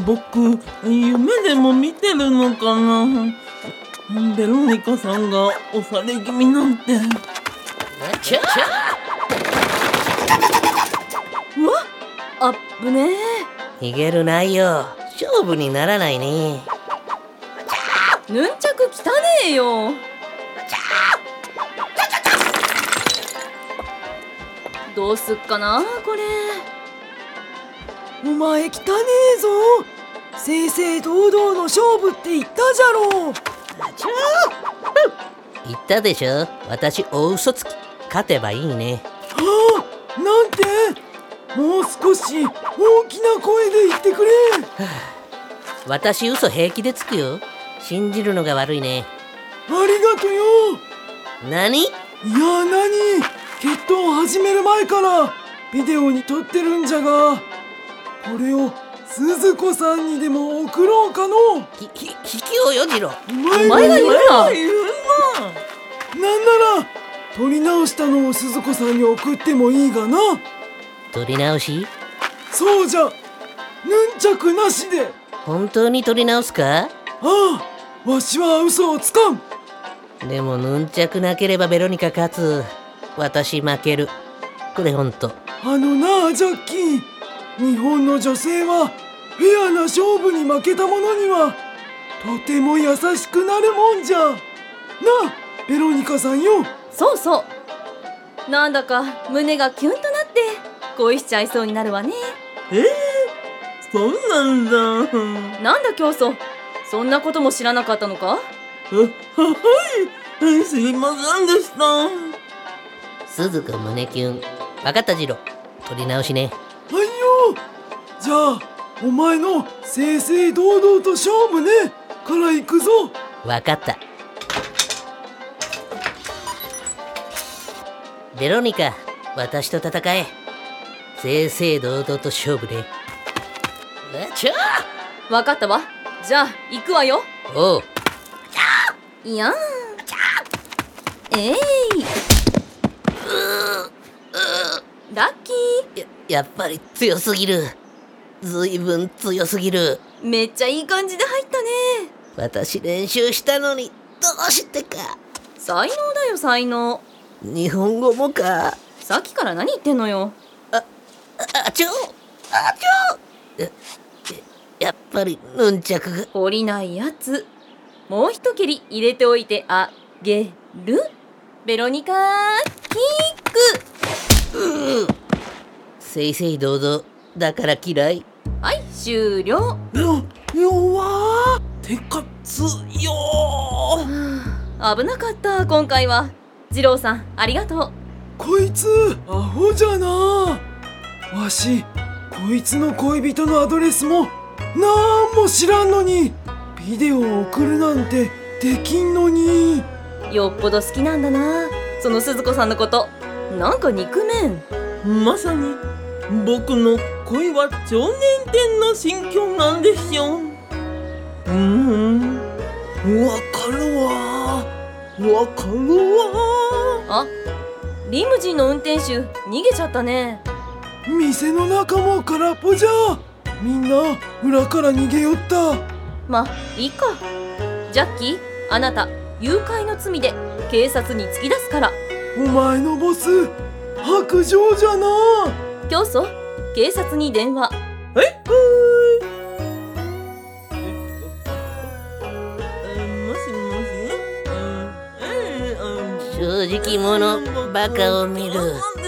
僕、夢でも見てるのかな。ベロニカさんが押され気味なんて。 ちゃうわ、あっぶねえ。逃げるないよ。勝負にならないね。 ヌンチャク汚ねえよ。どうすっかなこれ。 お前汚ねえぞ。正々堂々の勝負って言ったじゃろう。 言ったでしょ。私大嘘つき。勝てばいいね。 はあ、なんて。もう少し大きな声で言ってくれ。 私嘘平気でつくよ。信じるのが悪いね。 ありがとよ。 何？ いや何、決闘を始める前からビデオに撮ってるんじゃが、これを鈴子さんにでも送ろうかの。 引きをよじろ。 お前が言うな。 なんなら撮り直したのを鈴子さんに送ってもいいがな。 撮り直し？ そうじゃ、ヌンチャクなしで。 本当に撮り直すか？ ああ、わしは嘘をつかん。 でもヌンチャクなければベロニカ勝つ。私負ける。これほんと。 あのな、ジャッキー、日本の女性はフェアな勝負に負けた者にはとても優しくなるもんじゃなあ、ベロニカさんよ。 そうそう。なんだか胸がキュンとなって恋しちゃいそうになるわね。 そうなんだ。 なんだ教祖、そんなことも知らなかったのか？ はい、すいませんでした。 鈴子胸キュン。分かったジロ。撮り直しね。 はいよ。じゃあお前の正々堂々と勝負ねから行くぞ。 分かった。ベロニカ、私と戦え。正々堂々と勝負ね。 わかったわ。じゃあ行くわよ。 おう。 いやん。えい。ラッキやっぱり強すぎる。ずいぶん強すぎる。 ー。めっちゃいい感じで入ったね。 私練習したのに、どうしてか。 才能だよ才能。 日本語もか。 さっきから何言ってんのよ。 やっぱりヌンチャクが。 懲りないやつ。もう一蹴り入れておいてあげる。ベロニカキック。 正々堂々だから嫌い。 はい、終了。 弱てか強。 危なかった今回は。二郎さんありがとう。 こいつアホじゃな。わしこいつの恋人のアドレスもなんも知らんのにビデオを送るなんてできんのに。 よっぽど好きなんだな、その鈴子さんのこと。なんか憎めん。 まさに僕の恋は少年展の心境なんですよ。わかるわ。 あ、リムジンの運転手逃げちゃったね。 店の中も空っぽじゃ。みんな裏から逃げよった。 ま、いいか。ジャッキー、あなた誘拐の罪で警察に突き出すから。 お前のボス白状じゃな。 教祖、警察に電話。 もしもし。 正直者バカを見る。